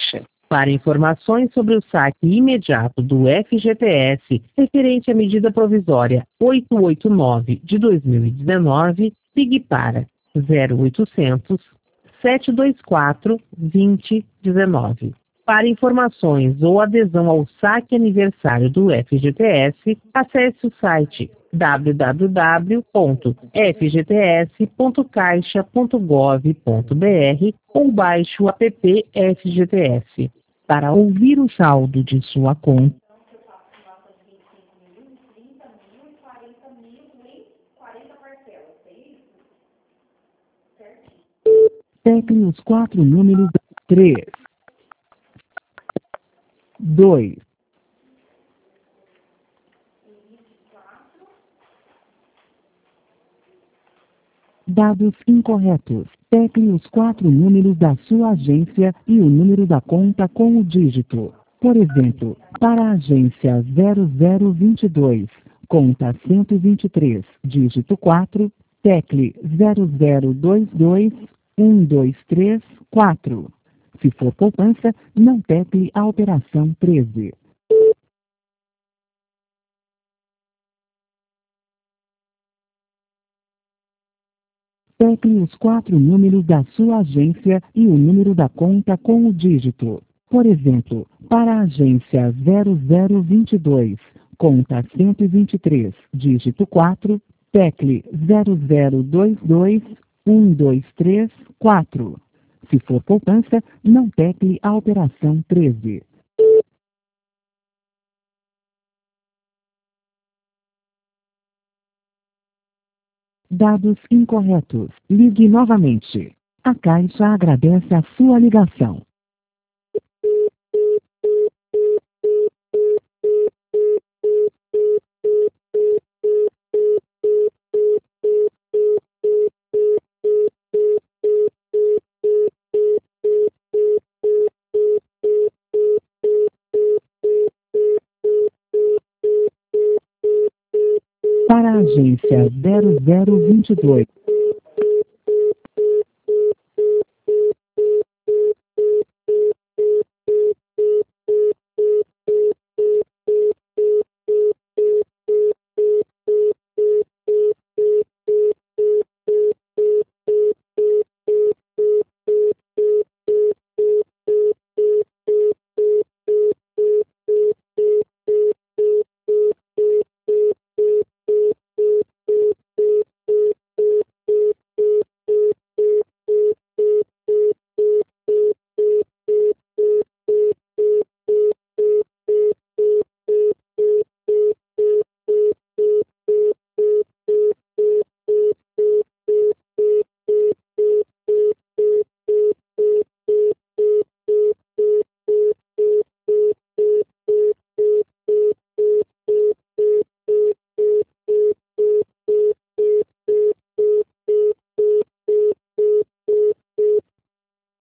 Caixa. Para informações sobre o saque imediato do FGTS referente à medida provisória 889 de 2019, ligue para 0800 724 2019. Para informações ou adesão ao saque aniversário do FGTS, acesse o site www.fgts.caixa.gov.br ou baixe o app FGTS. Para ouvir o saldo de sua conta, tecle os 4 números 3, 2, dados incorretos. Tecle os 4 números da sua agência e o número da conta com o dígito. Por exemplo, para a agência 0022, conta 123, dígito 4, tecle 0022 1234. Se for poupança, não tecle a operação 13. Tecle os 4 números da sua agência e o número da conta com o dígito. Por exemplo, para a agência 0022, conta 123, dígito 4, tecle 0022 1234. Se for poupança, não tecle a operação 13. Dados incorretos. Ligue novamente. A Caixa agradece a sua ligação. Para a agência 0022.